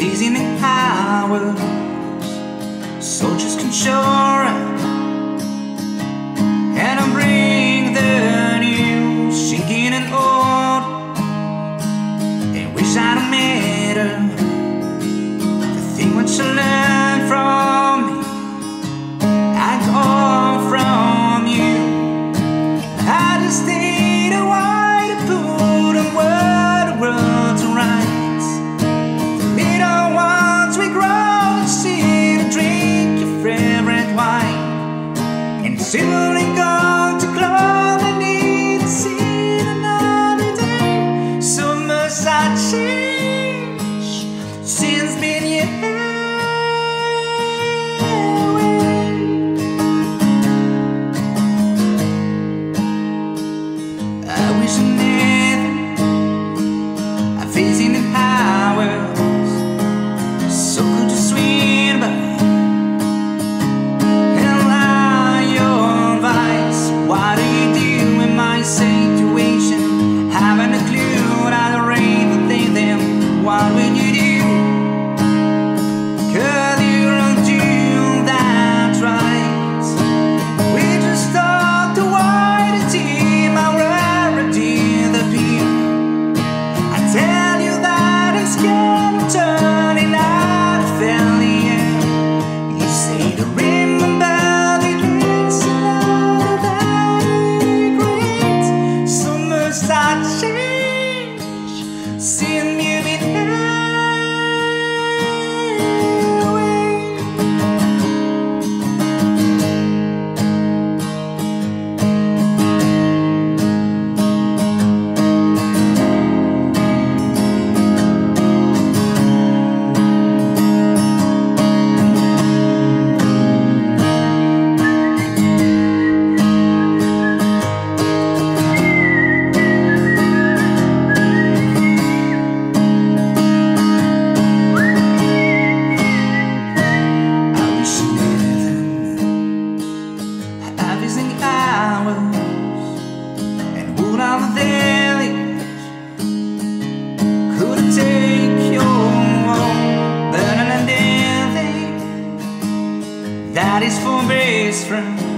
Amazing hours, soldiers can show up and I bring the news, shaking and old, and wish I'd have met her. The thing what you learn from me, I got from you. I just need a while to put a word to rights. The little ones we grow and see to drink your favorite wine, and simply go to club and need to see another day. So much I changed since being here. I wish I never I facing the powers so good to swing by and lie your advice. What do you do in my situation? Haven't a clue. I'd rather think them. What will you do? 'Cause you don't do that right. We just talk to white and team. I rarity the peer. I tell you that I'm scared of turning out a failure. You say to remember the drinks and that regret. So much I change since you've been away. And would on the dailies could I take your home, but an anything that is for best friend.